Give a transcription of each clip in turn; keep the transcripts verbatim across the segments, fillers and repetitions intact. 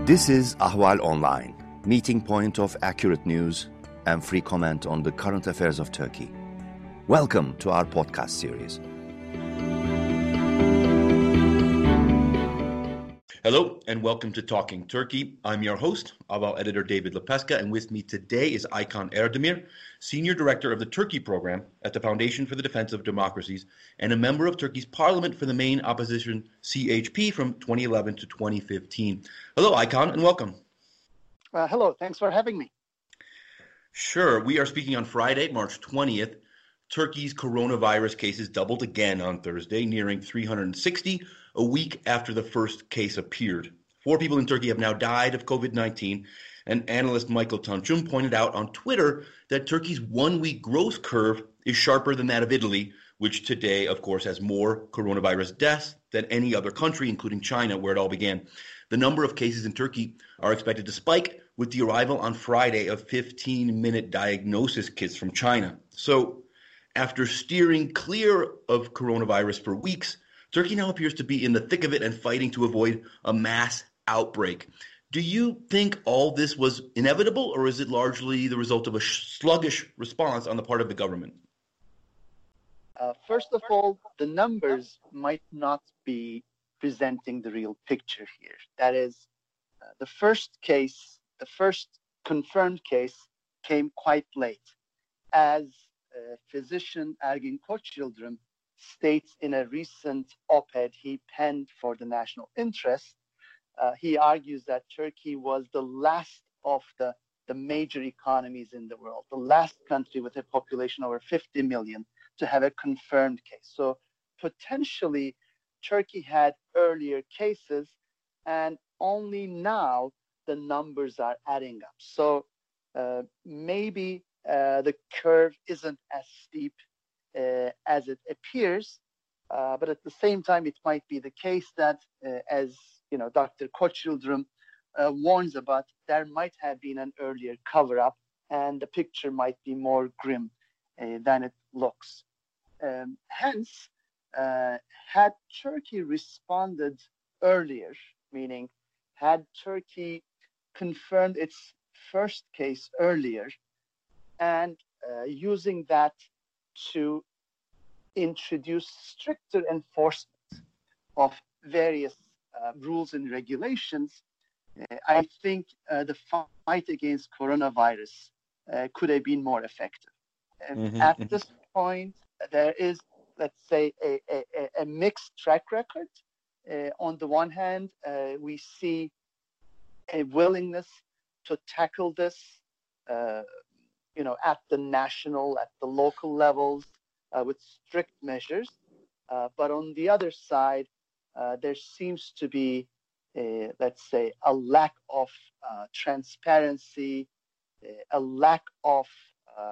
This is Ahval Online, meeting point of accurate news and free comment on the current affairs of Turkey. Welcome to our podcast series. Hello and welcome to Talking Turkey. I'm your host, Ahval editor David Lepeska, and with me today is Aykan Erdemir, Senior Director of the Turkey Program at the Foundation for the Defense of Democracies and a member of Turkey's parliament for the main opposition C H P from twenty eleven to twenty fifteen. Hello, Aykan, and welcome. Uh, hello, thanks for having me. Sure. We are speaking on Friday, March twentieth. Turkey's coronavirus cases doubled again on Thursday, nearing three hundred sixty, a week after the first case appeared. Four people in Turkey have now died of COVID nineteen, and analyst Michael Tanchum pointed out on Twitter that Turkey's one-week growth curve is sharper than that of Italy, which today, of course, has more coronavirus deaths than any other country, including China, where it all began. The number of cases in Turkey are expected to spike with the arrival on Friday of fifteen-minute diagnosis kits from China. So, after steering clear of coronavirus for weeks, Turkey now appears to be in the thick of it and fighting to avoid a mass outbreak. Do you think all this was inevitable, or is it largely the result of a sluggish response on the part of the government? Uh, first of all, the numbers might not be presenting the real picture here. That is, uh, the first case, the first confirmed case came quite late. As uh, physician Ergin Koçyıldırım states in a recent op-ed he penned for the National Interest, uh, he argues that Turkey was the last of the, the major economies in the world, the last country with a population over fifty million to have a confirmed case. So potentially Turkey had earlier cases, and only now the numbers are adding up. So uh, maybe uh, the curve isn't as steep uh, as it appears, uh, but at the same time, it might be the case that, uh, as you know, Doctor Koçyıldırım uh, warns about, there might have been an earlier cover-up, and the picture might be more grim uh, than it looks. Um, hence, uh, had Turkey responded earlier, meaning had Turkey confirmed its first case earlier, and uh, using that to introduce stricter enforcement of various uh, rules and regulations, uh, I think uh, the fight against coronavirus uh, could have been more effective. Mm-hmm, At mm-hmm. this point, there is, let's say, a, a, a mixed track record. Uh, on the one hand, uh, we see a willingness to tackle this, uh, you know, at the national, at the local levels, uh, with strict measures. Uh, but on the other side, uh, there seems to be, a, let's say, a lack of uh, transparency, a lack of uh,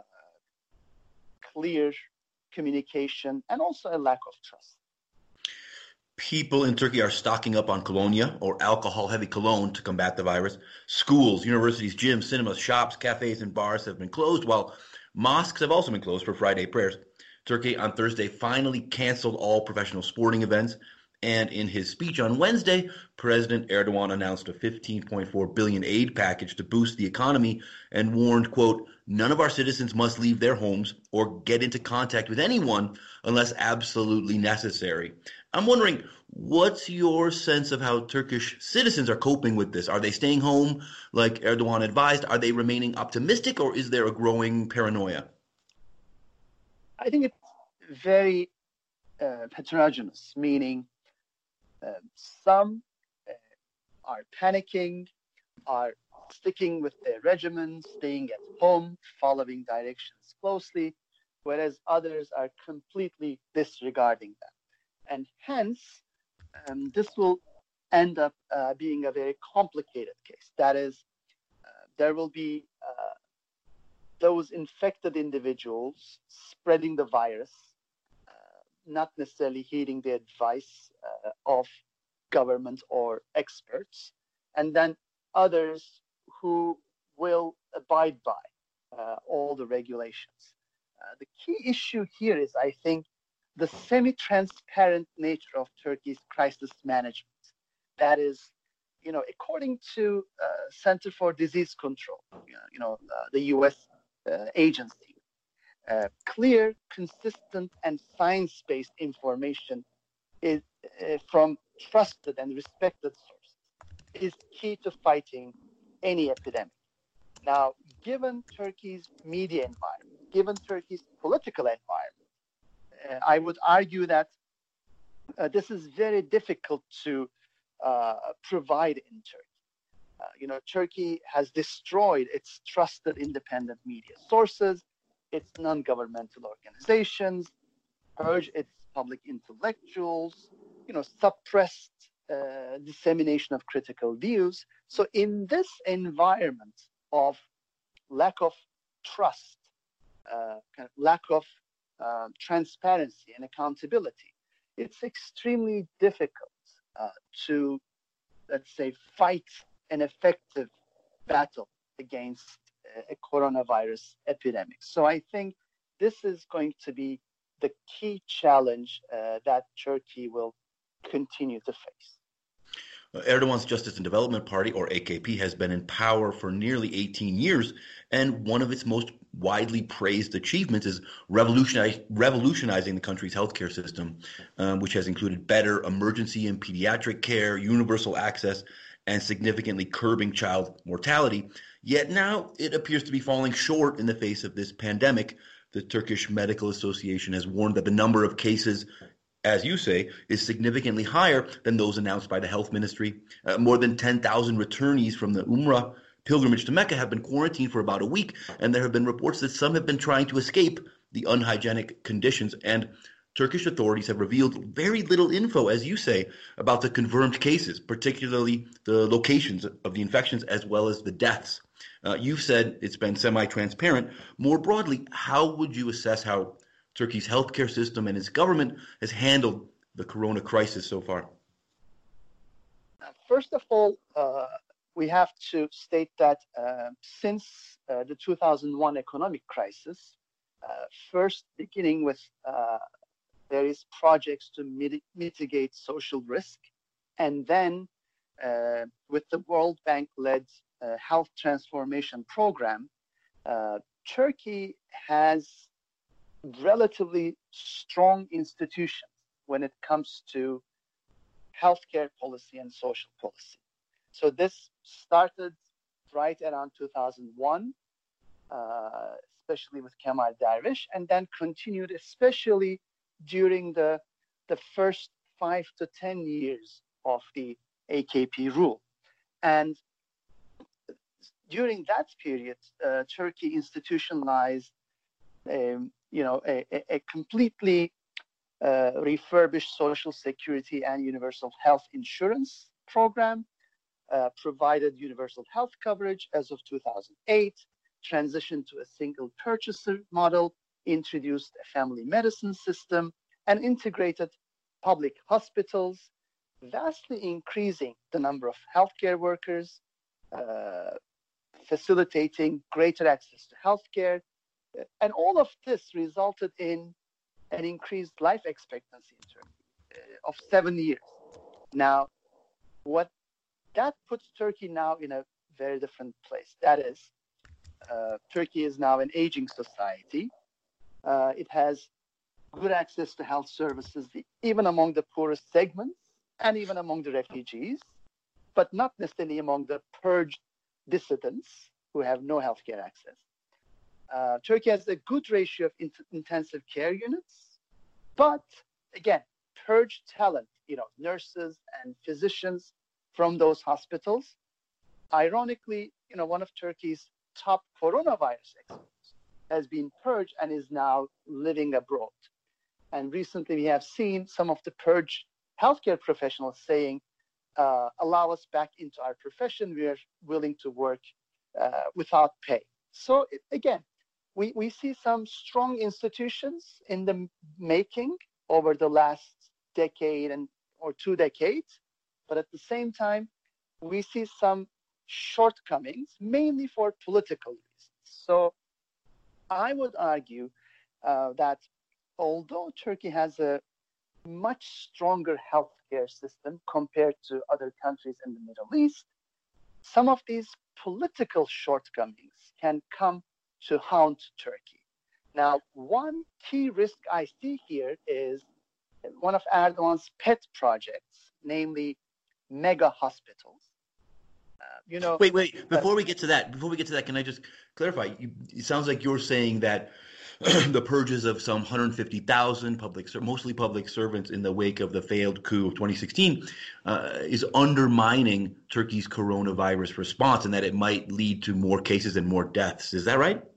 clear communication, and also a lack of trust. People in Turkey are stocking up on colonia, or alcohol-heavy cologne, to combat the virus. Schools, universities, gyms, cinemas, shops, cafes, and bars have been closed, while mosques have also been closed for Friday prayers. Turkey on Thursday finally canceled all professional sporting events, and in his speech on Wednesday, President Erdogan announced a fifteen point four billion dollars aid package to boost the economy and warned, quote, "None of our citizens must leave their homes or get into contact with anyone unless absolutely necessary." I'm wondering, what's your sense of how Turkish citizens are coping with this? Are they staying home like Erdogan advised? Are they remaining optimistic, or is there a growing paranoia? I think it's very uh, heterogeneous, meaning uh, some uh, are panicking, are sticking with their regimen, staying at home, following directions closely, whereas others are completely disregarding them. And hence, um, this will end up uh, being a very complicated case. That is, uh, there will be uh, those infected individuals spreading the virus, uh, not necessarily heeding the advice uh, of government or experts, and then others who will abide by uh, all the regulations. Uh, the key issue here is, I think, the semi-transparent nature of Turkey's crisis management. That is, you know, according to uh, Center for Disease Control, you know, uh, the U S uh, agency, uh, clear, consistent, and science-based information is uh, from trusted and respected sources is key to fighting any epidemic. Now, given Turkey's media environment, given Turkey's political environment, uh, I would argue that uh, this is very difficult to uh, provide in Turkey. Uh, you know, Turkey has destroyed its trusted independent media sources, its non-governmental organizations, purged its public intellectuals, you know, suppressed uh, dissemination of critical views. So in this environment of lack of trust, uh, kind of lack of uh, transparency and accountability, it's extremely difficult uh, to, let's say, fight an effective battle against a coronavirus epidemic. So I think this is going to be the key challenge uh, that Turkey will continue to face. Erdogan's Justice and Development Party, or A K P, has been in power for nearly eighteen years, and one of its most widely praised achievements is revolutionize, revolutionizing the country's healthcare system, um, which has included better emergency and pediatric care, universal access, and significantly curbing child mortality. Yet now it appears to be falling short in the face of this pandemic. The Turkish Medical Association has warned that the number of cases, as you say, is significantly higher than those announced by the health ministry. Uh, more than ten thousand returnees from the Umrah pilgrimage to Mecca have been quarantined for about a week, and there have been reports that some have been trying to escape the unhygienic conditions. And Turkish authorities have revealed very little info, as you say, about the confirmed cases, particularly the locations of the infections as well as the deaths. Uh, you've said it's been semi-transparent. More broadly, how would you assess how Turkey's healthcare system and its government has handled the corona crisis so far? First of all, uh, we have to state that uh, since uh, the two thousand one economic crisis, uh, first beginning with uh, various projects to mit- mitigate social risk, and then uh, with the World Bank-led uh, health transformation program, uh, Turkey has relatively strong institutions when it comes to healthcare policy and social policy. So this started right around two thousand one, uh, especially with Kemal Dervish, and then continued especially during the, the first five to ten years of the A K P rule. And during that period, uh, Turkey institutionalized um, you know, a, a completely uh, refurbished social security and universal health insurance program, uh, provided universal health coverage as of two thousand eight, transitioned to a single purchaser model, introduced a family medicine system, and integrated public hospitals, vastly increasing the number of healthcare workers, uh, facilitating greater access to healthcare. And all of this resulted in an increased life expectancy in Turkey uh, of seven years. Now, what that puts Turkey now in a very different place. That is, uh, Turkey is now an aging society. Uh, it has good access to health services, even among the poorest segments and even among the refugees, but not necessarily among the purged dissidents who have no healthcare access. Uh, Turkey has a good ratio of in- intensive care units, but again, purged talent, you know, nurses and physicians from those hospitals. Ironically, you know, one of Turkey's top coronavirus experts has been purged and is now living abroad. And recently we have seen some of the purged healthcare professionals saying, uh, allow us back into our profession. We are willing to work uh, without pay. So it, again, we, we see some strong institutions in the making over the last decade and or two decades. But at the same time, we see some shortcomings, mainly for political reasons. So I would argue uh, that although Turkey has a much stronger healthcare system compared to other countries in the Middle East, some of these political shortcomings can come to haunt Turkey. Now, one key risk I see here is one of Erdogan's pet projects, namely mega hospitals. Uh, you know, wait, wait. Before uh, we get to that, before we get to that, can I just clarify? You, it sounds like you're saying that the purges of some one hundred fifty thousand public, mostly public servants in the wake of the failed coup of twenty sixteen uh, is undermining Turkey's coronavirus response, and that it might lead to more cases and more deaths. Is that right?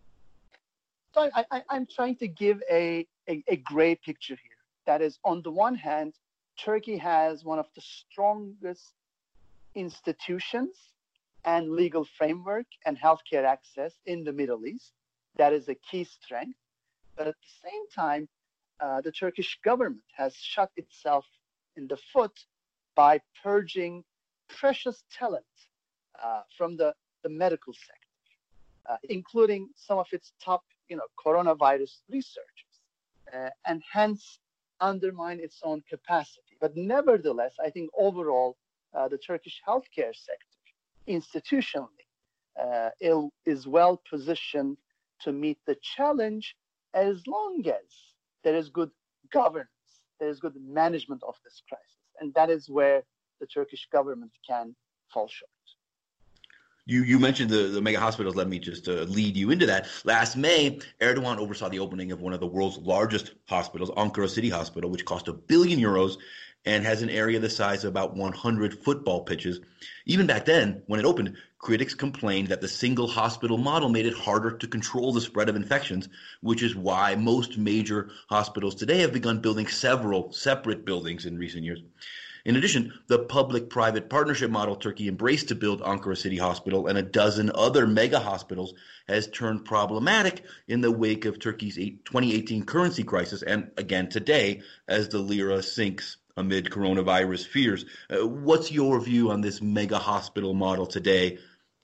So I, I, I'm trying to give a, a, a gray picture here. That is, on the one hand, Turkey has one of the strongest institutions and legal framework and healthcare access in the Middle East. That is a key strength. But at the same time, uh, the Turkish government has shot itself in the foot by purging precious talent uh, from the, the medical sector, uh, including some of its top, you know, coronavirus researchers, uh, and hence undermine its own capacity. But nevertheless, I think overall, uh, the Turkish healthcare sector, institutionally, uh, is well positioned to meet the challenge as long as there is good governance, there is good management of this crisis. And that is where the Turkish government can fall short. You you mentioned the, the mega hospitals. Let me just uh, lead you into that. Last May, Erdogan oversaw the opening of one of the world's largest hospitals, Ankara City Hospital, which cost a billion euros and has an area the size of about one hundred football pitches. Even back then, when it opened, critics complained that the single hospital model made it harder to control the spread of infections, which is why most major hospitals today have begun building several separate buildings in recent years. In addition, the public-private partnership model Turkey embraced to build Ankara City Hospital and a dozen other mega hospitals has turned problematic in the wake of Turkey's twenty eighteen currency crisis and again today as the lira sinks amid coronavirus fears. Uh, what's your view on this mega hospital model today?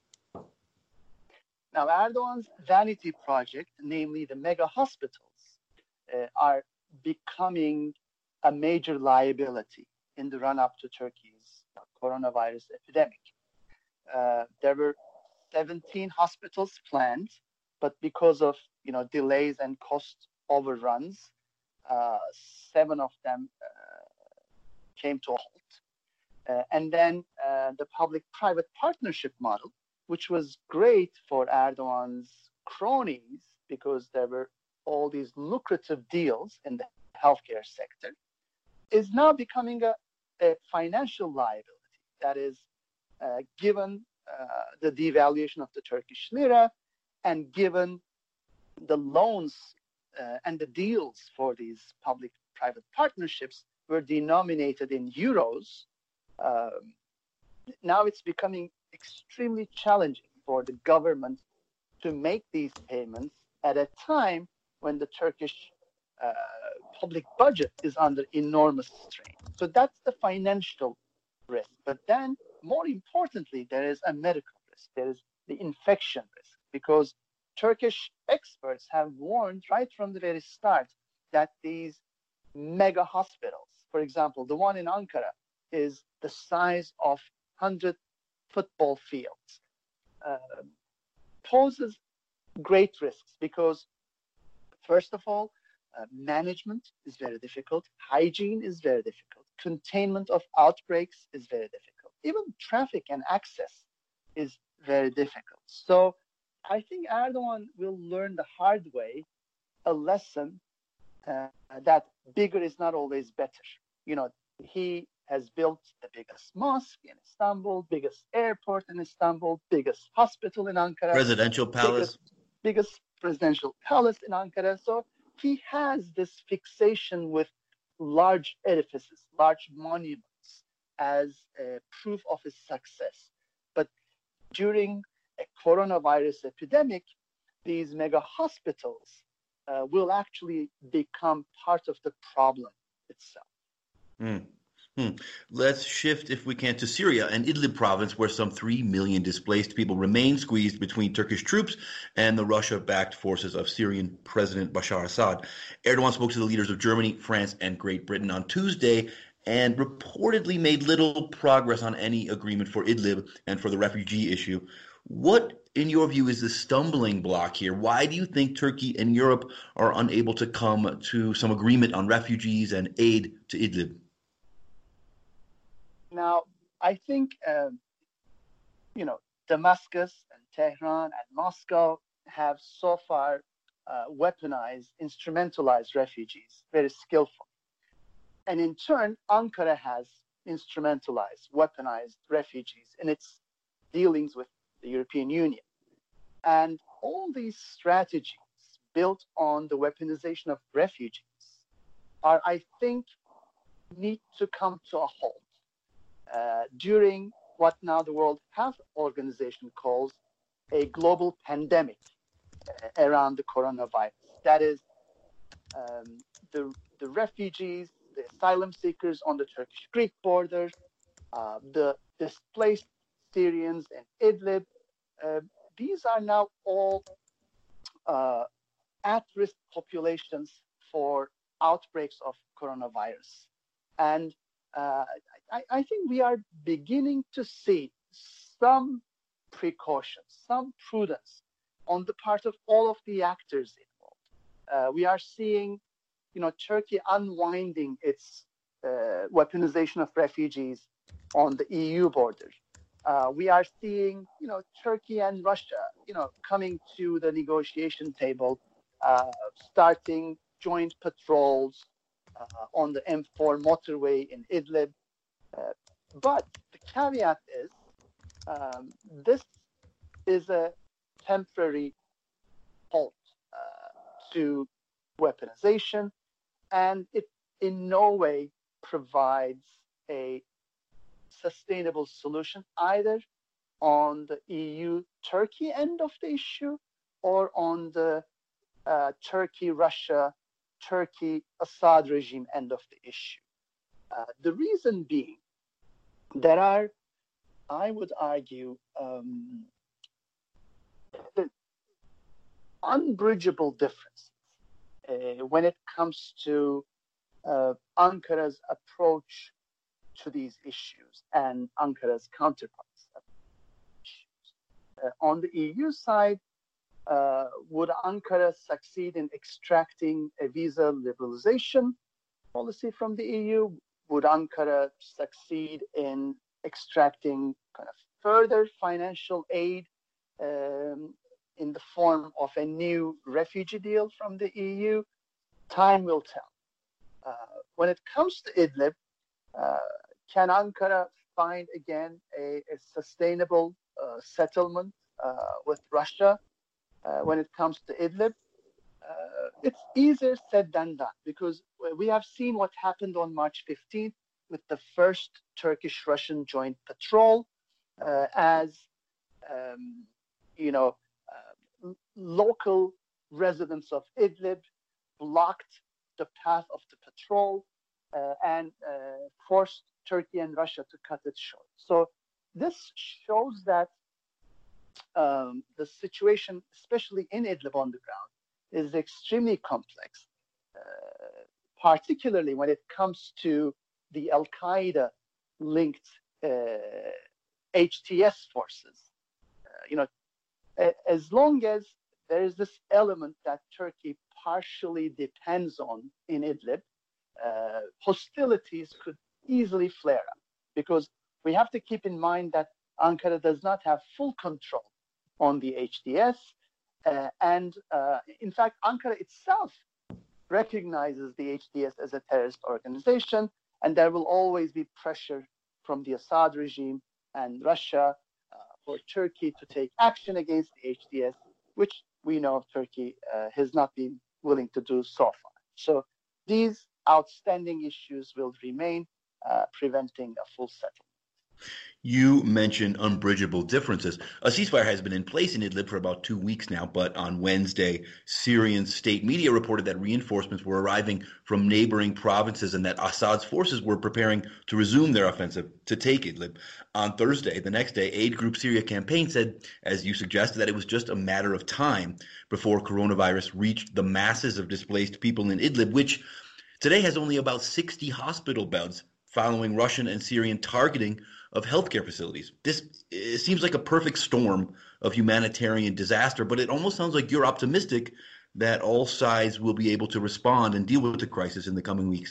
Now, Erdogan's vanity project, namely the mega hospitals, uh, are becoming a major liability in the run-up to Turkey's coronavirus epidemic. Uh, there were seventeen hospitals planned, but because of you know delays and cost overruns, uh, seven of them uh, came to a halt. Uh, and then uh, the public-private partnership model, which was great for Erdogan's cronies because there were all these lucrative deals in the healthcare sector, is now becoming a a financial liability. That is, uh, given uh, the devaluation of the Turkish lira and given the loans uh, and the deals for these public-private partnerships were denominated in euros, um, now it's becoming extremely challenging for the government to make these payments at a time when the Turkish uh, public budget is under enormous strain. So that's the financial risk. But then, more importantly, there is a medical risk. There is the infection risk, because Turkish experts have warned right from the very start that these mega hospitals, for example, the one in Ankara, is the size of one hundred football fields, uh, poses great risks because, first of all, Uh, management is very difficult. Hygiene is very difficult. Containment of outbreaks is very difficult. Even traffic and access is very difficult. So I think Erdogan will learn the hard way a lesson uh, that bigger is not always better. You know, he has built the biggest mosque in Istanbul, biggest airport in Istanbul, biggest hospital in Ankara. Presidential palace. Biggest, biggest presidential palace in Ankara. So he has this fixation with large edifices, large monuments as a proof of his success. But during a coronavirus epidemic, these mega hospitals uh, will actually become part of the problem itself. Mm. Hmm. Let's shift, if we can, to Syria and Idlib province, where some three million displaced people remain squeezed between Turkish troops and the Russia-backed forces of Syrian President Bashar Assad. Erdogan spoke to the leaders of Germany, France, and Great Britain on Tuesday and reportedly made little progress on any agreement for Idlib and for the refugee issue. What, in your view, is the stumbling block here? Why do you think Turkey and Europe are unable to come to some agreement on refugees and aid to Idlib? Now, I think, um, you know, Damascus and Tehran and Moscow have so far uh, weaponized, instrumentalized refugees very skillfully. And in turn, Ankara has instrumentalized, weaponized refugees in its dealings with the European Union. And all these strategies built on the weaponization of refugees are, I think, need to come to a halt uh, during what now the World Health Organization calls a global pandemic uh, around the coronavirus. That is, um, the, the refugees, the asylum seekers on the Turkish-Greek border, uh, the displaced Syrians in Idlib, uh, these are now all uh, at-risk populations for outbreaks of coronavirus. And uh, I, I think we are beginning to see some precautions, some prudence on the part of all of the actors involved. Uh, we are seeing, you know, Turkey unwinding its uh, weaponization of refugees on the E U border. Uh, we are seeing, you know, Turkey and Russia, you know, coming to the negotiation table, uh, starting joint patrols uh, on the M four motorway in Idlib. Uh, but the caveat is, um, this is a temporary halt uh, to weaponization, and it in no way provides a sustainable solution either on the E U-Turkey end of the issue or on the uh, Turkey-Russia, Turkey-Assad regime end of the issue. Uh, the reason being, there are, I would argue, um, unbridgeable differences uh, when it comes to uh, Ankara's approach to these issues and Ankara's counterparts. Uh, on the E U side, uh, would Ankara succeed in extracting a visa liberalization policy from the E U? Would Ankara succeed in extracting kind of further financial aid um, in the form of a new refugee deal from the E U? Time will tell. Uh, when it comes to Idlib, uh, can Ankara find again a, a sustainable uh, settlement uh, with Russia uh, when it comes to Idlib? Uh, it's easier said than done, because we have seen what happened on March fifteenth with the first Turkish-Russian joint patrol, uh, as um, you know, uh, local residents of Idlib blocked the path of the patrol uh, and uh, forced Turkey and Russia to cut it short. So this shows that um, the situation, especially in Idlib on the ground, is extremely complex, uh, particularly when it comes to the Al-Qaeda linked uh, H T S forces. Uh, you know, as long as there is this element that Turkey partially depends on in Idlib, uh, hostilities could easily flare up, because we have to keep in mind that Ankara does not have full control on the H T S. Uh, and uh, in fact, Ankara itself recognizes the H T S as a terrorist organization, and there will always be pressure from the Assad regime and Russia uh, for Turkey to take action against the H T S, which we know Turkey uh, has not been willing to do so far. So these outstanding issues will remain, uh, preventing a full settlement. You mentioned unbridgeable differences. A ceasefire has been in place in Idlib for about two weeks now, but on Wednesday, Syrian state media reported that reinforcements were arriving from neighboring provinces and that Assad's forces were preparing to resume their offensive to take Idlib. On Thursday, the next day, Aid Group Syria campaign said, as you suggested, that it was just a matter of time before coronavirus reached the masses of displaced people in Idlib, which today has only about sixty hospital beds following Russian and Syrian targeting of healthcare facilities. This it seems like a perfect storm of humanitarian disaster, but it almost sounds like you're optimistic that all sides will be able to respond and deal with the crisis in the coming weeks.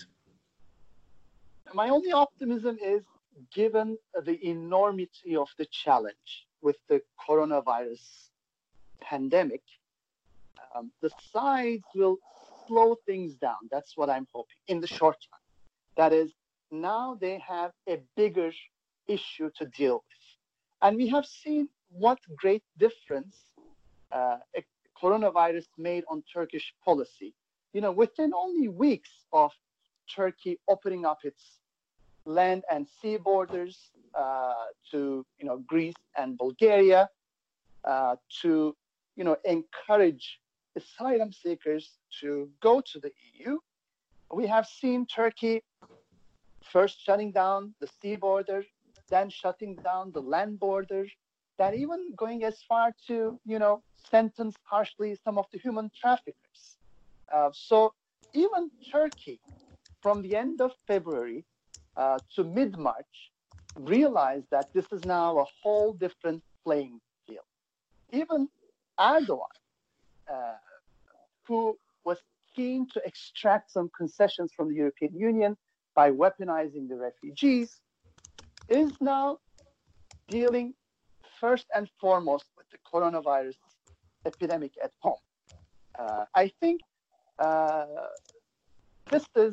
My only optimism is, given the enormity of the challenge with the coronavirus pandemic, um, the sides will slow things down. That's what I'm hoping in the short run. That is, now they have a bigger issue to deal with. And we have seen what great difference uh, a coronavirus made on Turkish policy. You know, within only weeks of Turkey opening up its land and sea borders uh, to, you know, Greece and Bulgaria, uh, to, you know, encourage asylum seekers to go to the E U, we have seen Turkey first shutting down the sea border, then shutting down the land border, then even going as far to, you know, sentence harshly some of the human traffickers. Uh, so even Turkey, from the end of February uh, to mid-March, realized that this is now a whole different playing field. Even Erdogan, uh, who was keen to extract some concessions from the European Union by weaponizing the refugees, is now dealing first and foremost with the coronavirus epidemic at home. Uh, I think uh, this is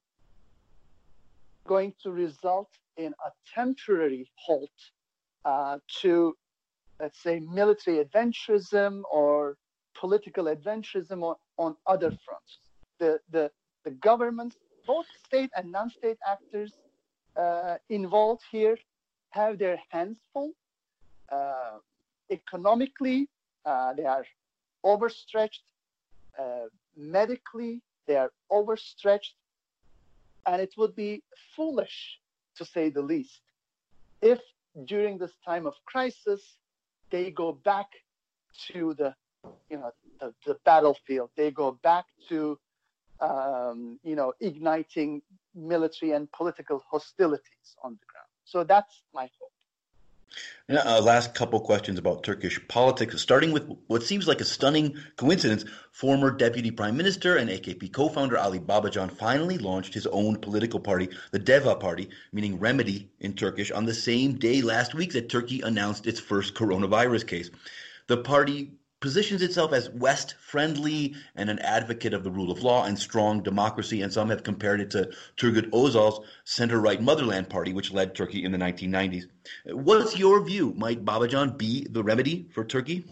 going to result in a temporary halt uh, to, let's say, military adventurism or political adventurism on, on other fronts. The, the, the governments, both state and non-state actors uh, involved here, have their hands full. Uh, economically, uh, they are overstretched. Uh, medically, they are overstretched. And it would be foolish, to say the least, if during this time of crisis, they go back to the, you know, the, the battlefield. They go back to, um, you know, igniting military and political hostilities on the ground. So that's my hope. Now, uh, last couple questions about Turkish politics, starting with what seems like a stunning coincidence. Former Deputy Prime Minister and A K P co-founder Ali Babacan finally launched his own political party, the DEVA Party, meaning remedy in Turkish, on the same day last week that Turkey announced its first coronavirus case. The party positions itself as West-friendly and an advocate of the rule of law and strong democracy, and some have compared it to Turgut Özal's center-right Motherland Party, which led Turkey in the nineteen nineties. What's your view? Might Babacan be the remedy for Turkey?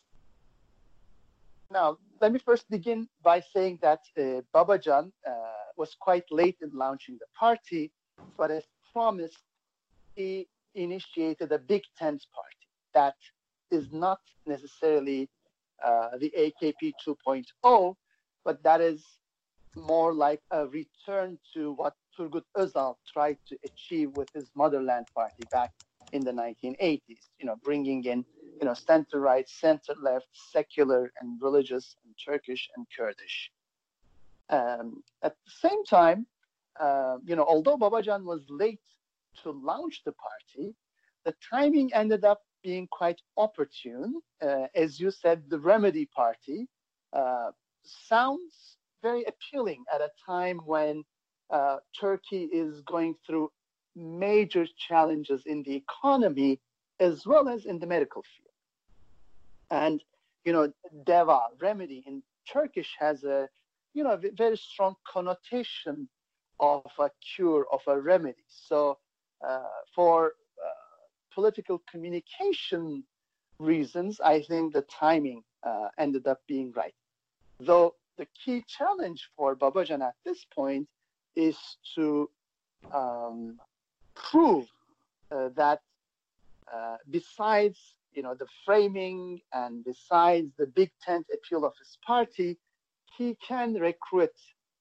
Now, let me first begin by saying that uh, Babacan uh, was quite late in launching the party, but as promised, he initiated a big tent party that is not necessarily uh, the A K P two point oh, but that is more like a return to what Turgut Özal tried to achieve with his Motherland Party back in the nineteen eighties, you know, bringing in, you know, center-right, center-left, secular and religious and Turkish and Kurdish. Um, at the same time, uh, you know, although Babacan was late to launch the party, the timing ended up being quite opportune. Uh, as you said, the Remedy Party uh, sounds very appealing at a time when uh, Turkey is going through major challenges in the economy as well as in the medical field. And, you know, DEVA, remedy in Turkish, has a, you know, very strong connotation of a cure, of a remedy. So uh, for political communication reasons, I think the timing uh, ended up being right. Though the key challenge for Babacan at this point is to um, prove uh, that uh, besides, you know, the framing and besides the big tent appeal of his party, he can recruit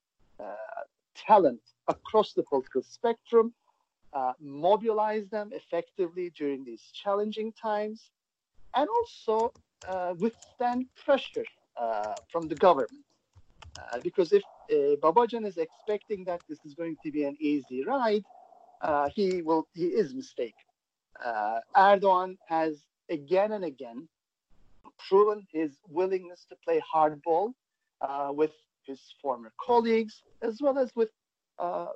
uh, talent across the political spectrum, uh, mobilize them effectively during these challenging times, and also uh, withstand pressure uh, from the government. Uh, because if uh, Babacan is expecting that this is going to be an easy ride, uh, he will he is mistaken. Uh, Erdogan has again and again proven his willingness to play hardball uh, with his former colleagues, as well as with uh,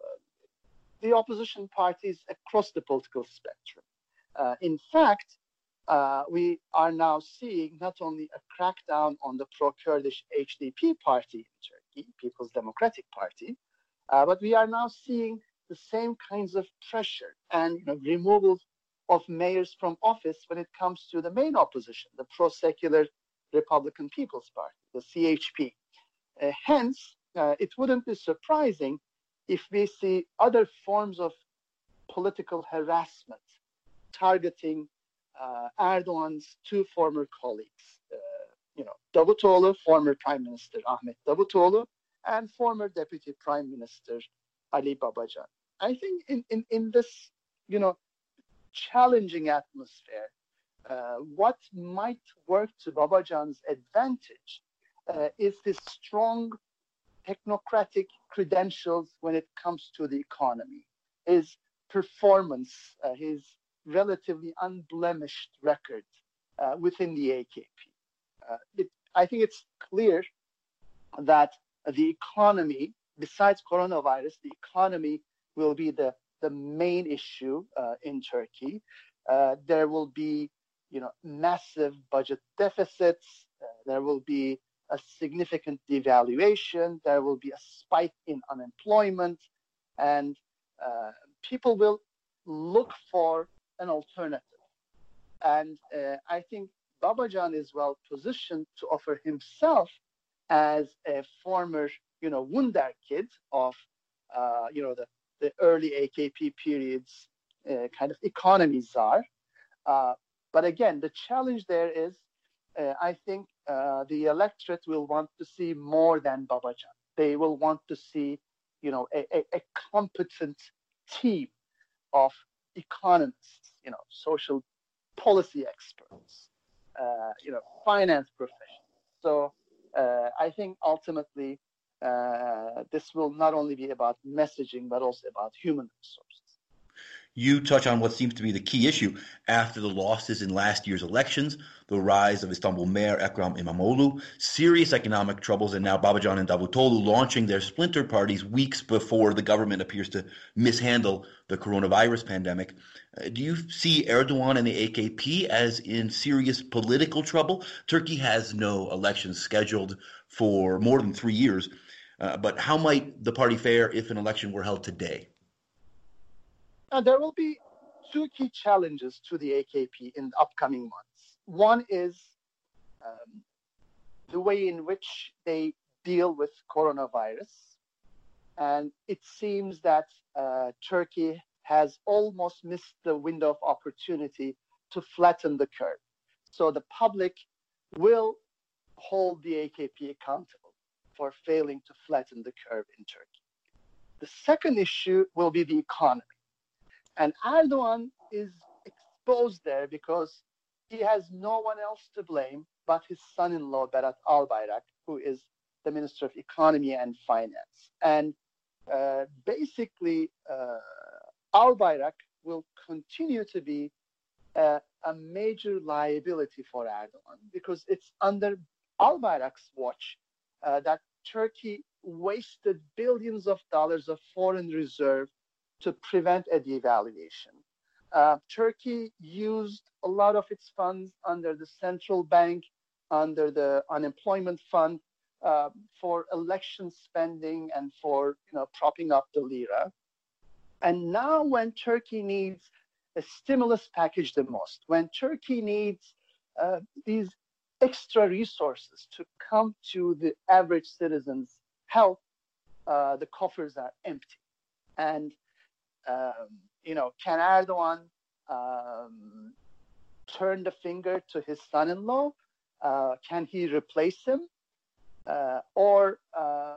the opposition parties across the political spectrum. Uh, in fact, uh, we are now seeing not only a crackdown on the pro-Kurdish H D P party in Turkey, People's Democratic Party, uh, but we are now seeing the same kinds of pressure and, you know, removal of mayors from office when it comes to the main opposition, the pro-secular Republican People's Party, the C H P. Uh, hence, uh, it wouldn't be surprising if we see other forms of political harassment targeting uh, Erdogan's two former colleagues, uh, you know, Davutoğlu, former Prime Minister Ahmet Davutoğlu, and former Deputy Prime Minister Ali Babacan. I think in, in, in this, you know, challenging atmosphere, uh, what might work to Babacan's advantage uh, is his strong technocratic credentials when it comes to the economy, his performance, uh, his relatively unblemished record uh, within the A K P. Uh, it, I think it's clear that the economy, besides coronavirus, the economy will be the, the main issue uh, in Turkey. Uh, there will be, you know, massive budget deficits. Uh, there will be a significant devaluation. There will be a spike in unemployment, and uh, people will look for an alternative. And uh, I think Babacan is well positioned to offer himself as a former, you know, wunderkid of, uh, you know, the, the early A K P periods, uh, kind of economy czar. Uh, but again, the challenge there is, uh, I think uh, the electorate will want to see more than Babacan. They will want to see, you know, a, a, a competent team of economists, you know, social policy experts, uh, you know, finance professionals. So uh, I think ultimately uh, this will not only be about messaging, but also about human resources. You touch on what seems to be the key issue after the losses in last year's elections, the rise of Istanbul Mayor Ekrem İmamoğlu, serious economic troubles, and now Babacan and Davutoğlu launching their splinter parties weeks before the government appears to mishandle the coronavirus pandemic. Uh, do you see Erdogan and the A K P as in serious political trouble? Turkey has no elections scheduled for more than three years, uh, but how might the party fare if an election were held today? Now, there will be two key challenges to the A K P in the upcoming months. One is um, the way in which they deal with coronavirus. And it seems that uh, Turkey has almost missed the window of opportunity to flatten the curve. So the public will hold the A K P accountable for failing to flatten the curve in Turkey. The second issue will be the economy. And Erdogan is exposed there because he has no one else to blame but his son-in-law, Berat Albayrak, who is the Minister of Economy and Finance. And uh, basically, uh, Albayrak will continue to be uh, a major liability for Erdogan because it's under Albayrak's watch uh, that Turkey wasted billions of dollars of foreign reserve to prevent a devaluation. Uh, Turkey used a lot of its funds under the central bank, under the unemployment fund, uh, for election spending and for, you know, propping up the lira. And now when Turkey needs a stimulus package the most, when Turkey needs uh, these extra resources to come to the average citizen's help, uh, the coffers are empty. And Um, you know, can Erdogan um, turn the finger to his son-in-law? Uh, can he replace him? Uh, or uh,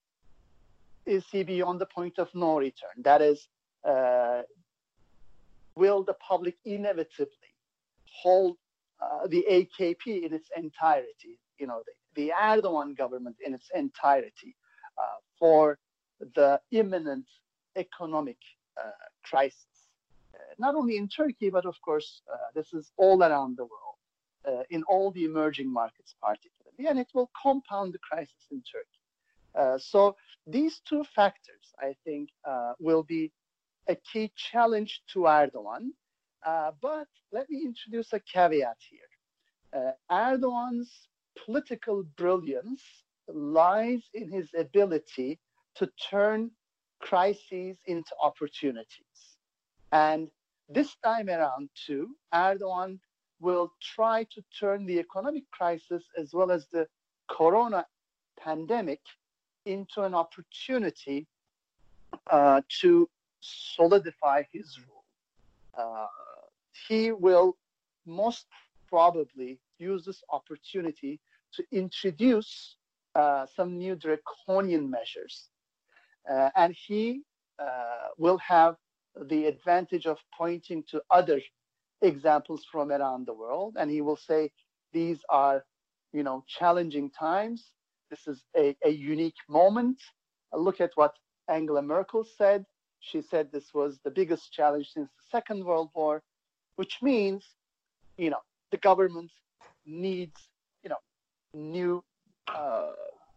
is he beyond the point of no return? That is, uh, will the public inevitably hold uh, the A K P in its entirety, you know, the, the Erdogan government in its entirety uh, for the imminent economic uh, crisis? Uh, not only in Turkey, but of course, uh, this is all around the world, uh, in all the emerging markets particularly, and it will compound the crisis in Turkey. Uh, so these two factors, I think, uh, will be a key challenge to Erdogan. Uh, but let me introduce a caveat here. Uh, Erdogan's political brilliance lies in his ability to turn crises into opportunities. And this time around, too, Erdogan will try to turn the economic crisis as well as the corona pandemic into an opportunity uh, to solidify his rule. Uh, he will most probably use this opportunity to introduce uh, some new draconian measures. Uh, and he uh, will have the advantage of pointing to other examples from around the world. And he will say, these are, you know, challenging times. This is a, a unique moment. Look at what Angela Merkel said. She said this was the biggest challenge since the Second World War, which means, you know, the government needs, you know, new uh,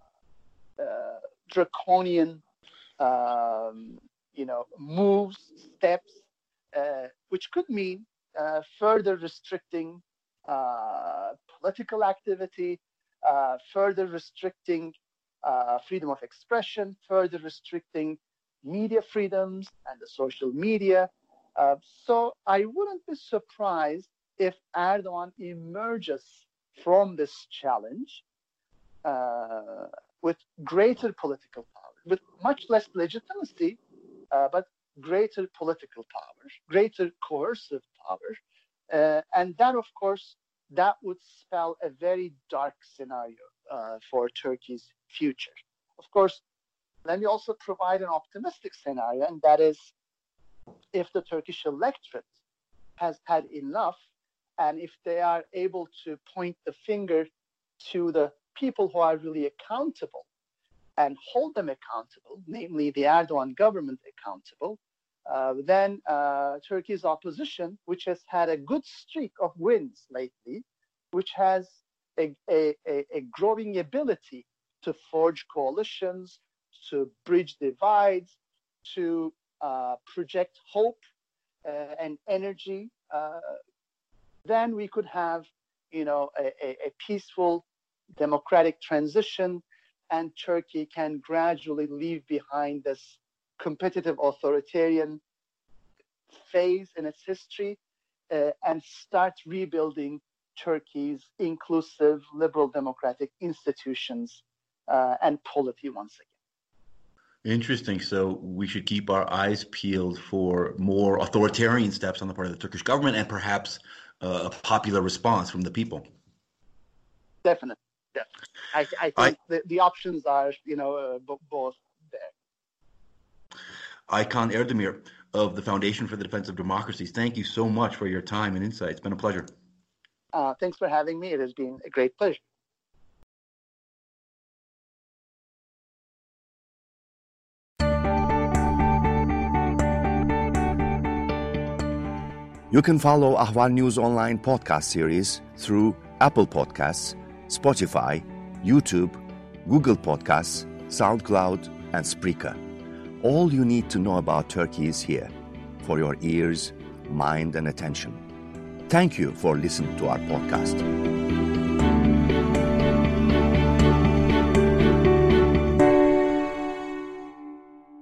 uh, draconian, um, you know, moves, steps, uh, which could mean uh, further restricting uh, political activity, uh, further restricting uh, freedom of expression, further restricting media freedoms and the social media. Uh, so I wouldn't be surprised if Erdogan emerges from this challenge uh, with greater political power, with much less legitimacy, uh, but greater political power, greater coercive power. Uh, and that, of course, that would spell a very dark scenario uh, for Turkey's future. Of course, let me also provide an optimistic scenario, and that is if the Turkish electorate has had enough, and if they are able to point the finger to the people who are really accountable and hold them accountable, namely the Erdogan government accountable, uh, then uh, Turkey's opposition, which has had a good streak of wins lately, which has a, a, a growing ability to forge coalitions, to bridge divides, to uh, project hope uh, and energy, uh, then we could have, you know, a, a, a peaceful democratic transition, and Turkey can gradually leave behind this competitive authoritarian phase in its history uh, and start rebuilding Turkey's inclusive, liberal democratic institutions uh, and polity once again. Interesting. So we should keep our eyes peeled for more authoritarian steps on the part of the Turkish government and perhaps uh, a popular response from the people. Definitely. Yeah. I, I think I, the, the options are, you know, uh, b- both there. Aykan Erdemir of the Foundation for the Defense of Democracies, thank you so much for your time and insight. It's been a pleasure. Uh, thanks for having me. It has been a great pleasure. You can follow Ahval News Online podcast series through Apple Podcasts, Spotify, YouTube, Google Podcasts, SoundCloud, and Spreaker. All you need to know about Turkey is here for your ears, mind, and attention. Thank you for listening to our podcast.